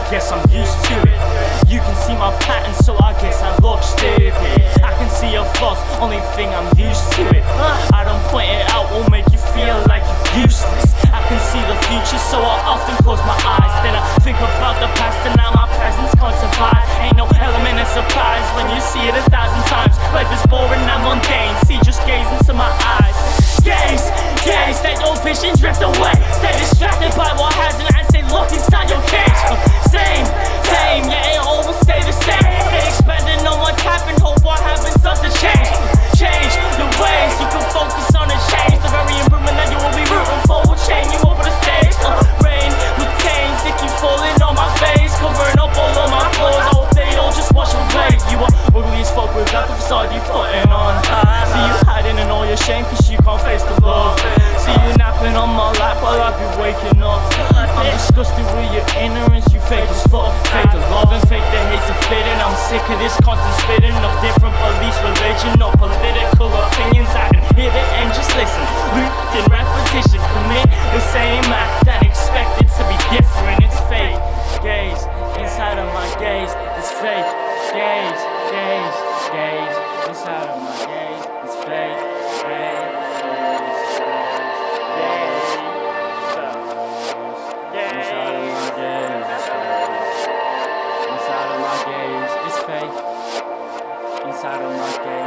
guess I'm used to it. You can see my pattern, so I guess I look stupid. I can see your flaws, only thing I'm used to it. I don't point it out, will make you feel like you're useless. I can see the future, so I often close my eyes. Then I think about the past, and now my presence can't survive. Ain't no element of surprise when you see it 1,000 times. Life is boring and mundane, see, just gaze into my eyes. Gaze, gaze, let your vision drift away. Stay distracted by what hasn't and stay locked inside your cage. Same, yeah, it all will stay the same. Stay expanding on what's happened, hope what happens doesn't change. Change your ways, you can focus on the change. The very improvement that you will be rooting for will chain you over the stage. Rain with change, it keeps falling on my face, covering up all of my flaws. I hope they all just wash away. You are ugly as fuck without the facade you putting on. See you hiding in all your shame, cause you can't face the love. See you napping on my lap while I be waking up. I'm disgusted with your ignorance, you fake as fuck. Fake the love and fake the hate to fit in. I'm sick of this constant spitting of different beliefs, religion or political opinions. I can hear the end, just listen. Looped in repetition, commit the same act and expect it to be different. It's fake. Gaze, inside of my gaze, it's fake. Gaze, gaze, gaze, inside of my gaze, it's fake. Gaze, inside of my gaze, it's fake. Inside of my gaze, it's fake. Inside of my gaze.